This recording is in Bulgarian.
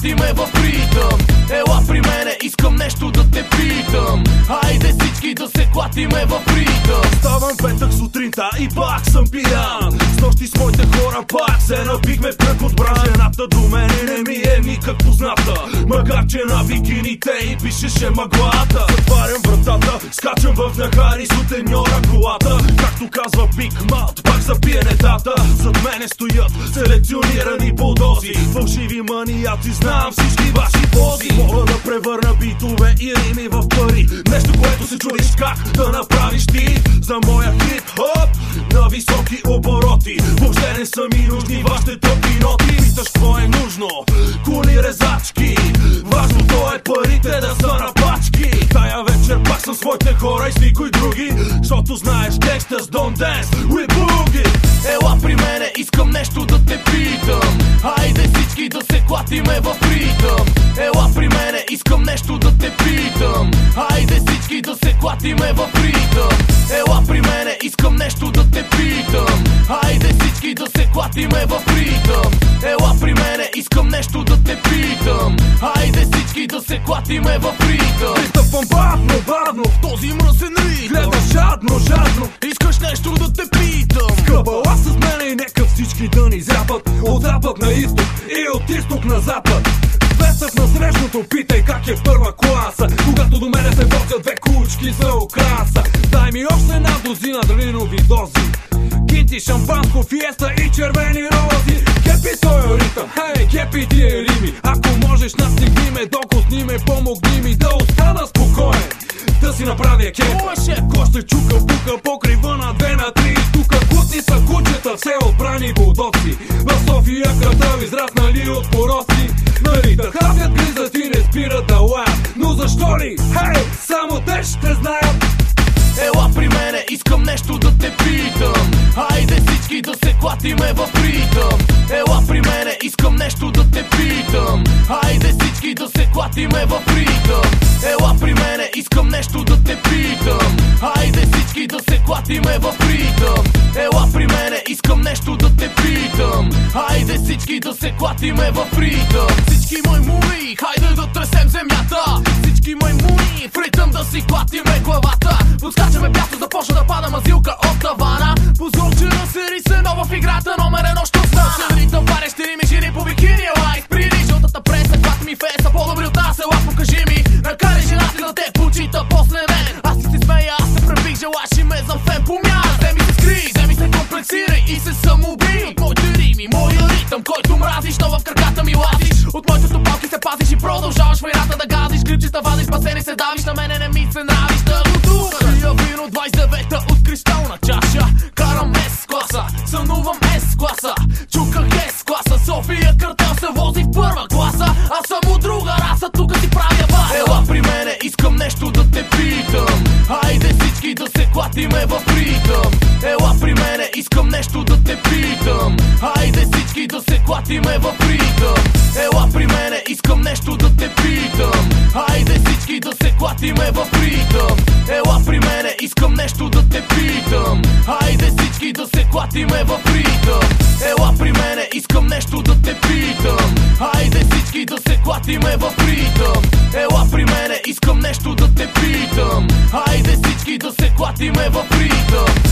клатиме в ритъм. Ела при мене, искам нещо да те питам. Хайде всички да се клатиме в ритъм. Ставам петък сутринта и пак съм пиян. С нощи с моите хора пак се напихме в кръг от бран. Жената до мене не ми е никак позната. Магарче на бикините и пишеше мъглата. Затварям вратата, скачам в нахари сутеньора колата. Както казва Биг Малт, пак за пиенетата. Зад мене стоят селекционирани булдози. Фалшиви маниаци, знам всички ваши пози. Мога да превърна битове и рими в пари. Нещо, което се чудиш как да направиш ти. За моя хип-хоп на високи обороти. Въобще не са ми нужни вашите тъпи ноти. Питаш какво е нужно? Кули, резачки. Важното е парите да са на пачки. Тая вечер пак съм своите хора и с никой други. Защото знаеш, gangsters don't dance, we boogie. Ела при мене, искам нещо да те питам. Хайде всички да се клатиме в ритъм. Ела при мене, искам нещо да те питам. Хайде всички да се клатиме в ритъм. Ела при мене, искам нещо да те питам. Хайде всички да се клатиме в ритъм. Ела при мене, искам нещо да те питам. Хайде всички да се клатиме в ритъм. Пристъпвам бавно, бавно в този мръсен ритъм. Гледаш жадно, жадно, искаш нещо да те питам. Скъбала с мене и нека всички да ни зяпат. От запад на изток и от изток на запад. Весък на срещното, питай как е първа класа. Когато до мене се возят две кучки за украса. Дай ми още една дозина дралинови дози. Кинти, шампанско, фиеста и червени рози. Кепи той ритъм, хей, кепи тия рими. Ако можеш настигни ме, докосни ме, помогни ми да остана спокоен. Да си направя кеп. Ко ще чука, бука, покрива на 2 на 3. Тука кутни са кучета, все отбрани булдоци. В София кръвта израснали от пороци. Нали да хапят, гризат и не спират да лаят. Но защо ли? Хей, само те ще знаят. Ела при мене, искам нещо да те питам. Хайде всички да се клатиме в ритъм. Ела при мене, искам нещо да те питам. Хайде всички да се клатиме в ритъм. Ела при мене, искам нещо да те питам. Хайде всички да се клатиме в ритъм. Ела при мене, искам нещо да те питам. Хайде всички да се клатиме в ритъм. Всички маймуни, хайде да тресем земята. Всички маймуни, в ритъм да си клатиме главата. Подскачаме пято, започна да пада мазилка от тавана. Позорчена сери се нова в играта, номер 1 що стана. Ритъм варещи рими, жени по бикини, ела изприли жълтата преса, клати ми феса. По-добри от нас, ела покажи ми. Накари жената да те почита после мен. Аз ти се смея, аз се пребих, желаш и ме за фен помяна. Вземи се скри, вземи се комплексирай и се самоубий. От моите рими, моя ритъм, който мразиш, но в краката ми лазиш. От моите стопалки се пазиш и продължаваш войната да газиш. Грипчета вадиш, басени се давиш, на мене не ми се нравиш. Да го тука, пия вино 29-та от кристална чаша. Карам С класа, сънувам С класа. Чуках С класа, София картел се вози в първа класа. Аз съм от друга раса, тук си правя баса. Ела при мене, искам нещо да те питам. Хайде всички да се клатиме в ритъм. Ела при мене, искам нещо да те питам. Хайде всички да се клатиме в ритъм. Ела при мене, искам нещо да те питам. Хайде всички да се клатиме в ритъм. Ела при мене, искам нещо да те питам. Хайде всички да се клатиме в ритъм. Ела при мене, искам нещо да те питам. Хайде всички да се клатиме в ритъм. Ела при мене, искам нещо да те питам. Хайде всички да се клатиме в ритъм.